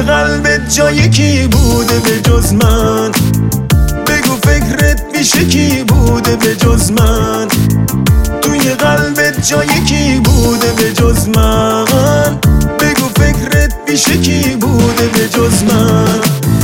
قلبت جای کی بوده به جز من؟ بگو فکرت میشه کی بوده به جز من؟ توی قلبت جای کی بوده به جز من؟ بگو فکرت میشه کی بوده به جز من؟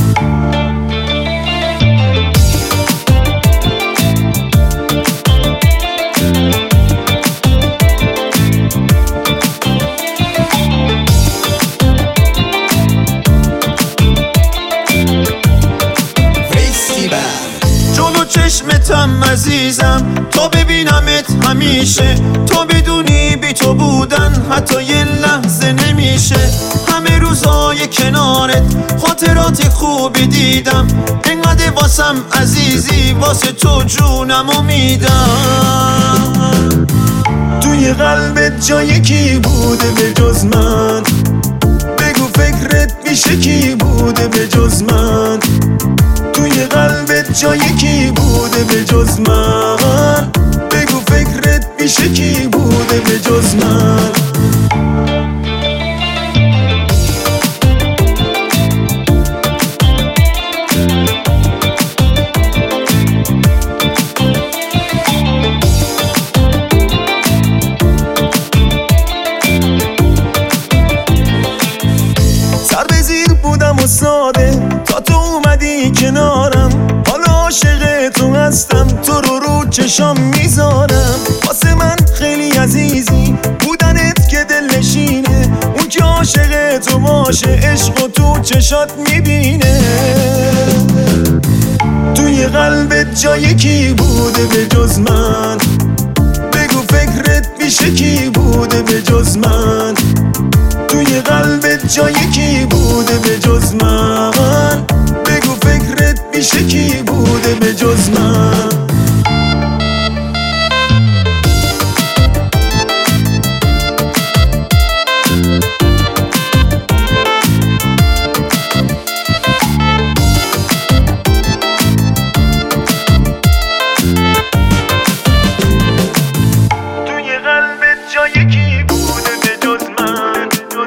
جلو چشمتم عزیزم تا ببینمت همیشه، تو بدونی بی تو بودن حتی یه لحظه نمیشه. همه روزای کنارت خاطرات خوبی دیدم، انقدر واسم عزیزی واسه تو جونمو میدم. توی قلبت جای کی بوده به جز من؟ بگو فکرت میشه کی بوده به جز من؟ توی قلبت جای کی بوده به جز من؟ بگو فکرت میشه کی بوده به جز من؟ سر به زیر بودم و ساده تا تو اومدی کنارم، حالا عاشق تو هستم، تو رو چشام میذارم. واسه من خیلی عزیزی بودنت که دلنشینه، اون که عاشق تو باشه عشق و تو چشات میبینه. توی قلبت جای کی بوده به جز من؟ بگو فکرت میشه کی بوده به جز من؟ توی قلبت جای کی بوده به جز من؟ بگو فکرت میشه کی بوده به جز من؟ توی قلبت جای کی بوده به جز من؟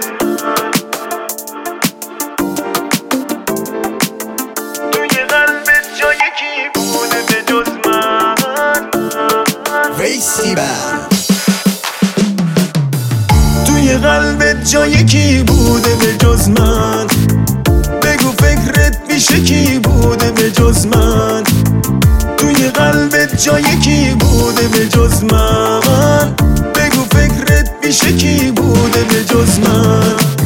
توی قلبت جای کی بوده به جز من؟ توی قلبت جای کی بوده به جز من؟ بگو فکرت میشه کی بوده به جز من؟ توی قلبت جای کی بوده به جز من؟ بگو فکرت میشه کی بوده به جز من؟